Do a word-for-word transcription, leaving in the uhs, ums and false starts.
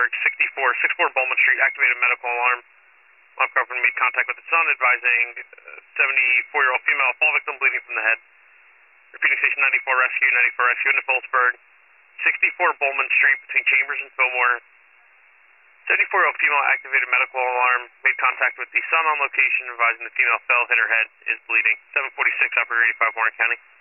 Phillipsburg, sixty-four, sixty-four Bowman Street, activated medical alarm. Live cover made contact with the son, advising seventy-four-year-old female, fall victim, bleeding from the head. Repeating station ninety-four rescue, ninety-four rescue into Phillipsburg, sixty-four Bowman Street between Chambers and Fillmore. seventy-four-year-old female activated medical alarm, made contact with the son on location, advising the female fell, hit her head, is bleeding. seven forty-six, operator eighty-five, Warren County.